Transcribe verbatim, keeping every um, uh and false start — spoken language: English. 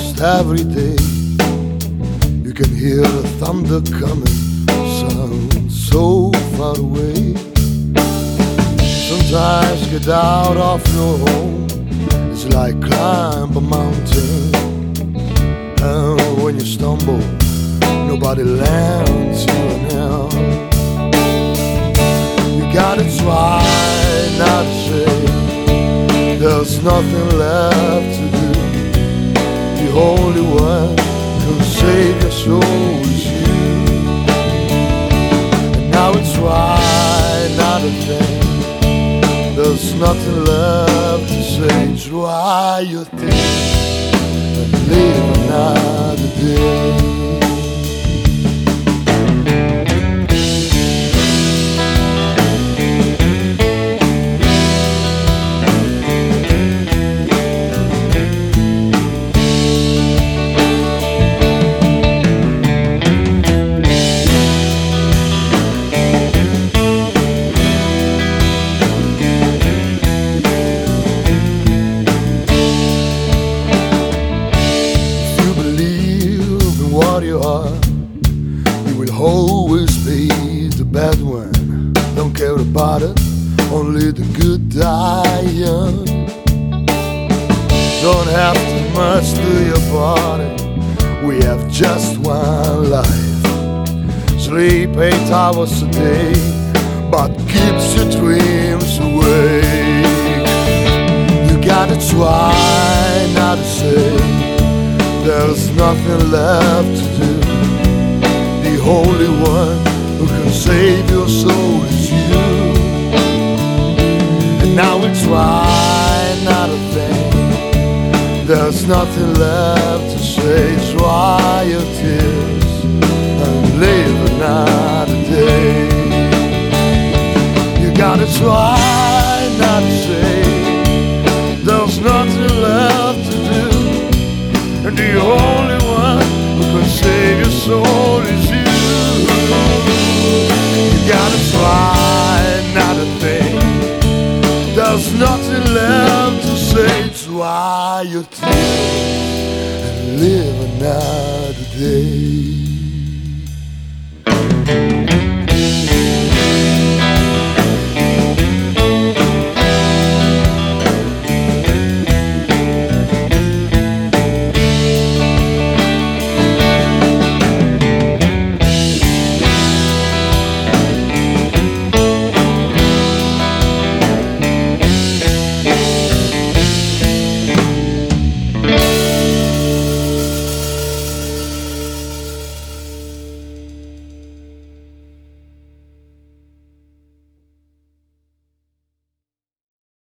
almost every day you can hear the thunder coming, sound so far away. Sometimes get out of your home, it's like climb a mountain, and when you stumble, nobody lends you an hand. You gotta try not to say there's nothing left to do. The only one who can save your soul is you. And now we try not to think there's nothing left to say. Try your things and live another day. What you are, you will always be the bad one. Don't care about it, only the good dying. Don't have too much to your body, we have just one life. Sleep eight hours a day, but keeps your dreams awake. You gotta try not to say there's nothing left to do. The only one who can save your soul is you. And now we try not to think there's nothing left to say. Dry your tears and live another day. You gotta try not to say there's nothing left to do. And the only one who can save your soul is you. You gotta try not to think there's nothing left to say. Dry your tears and live another day.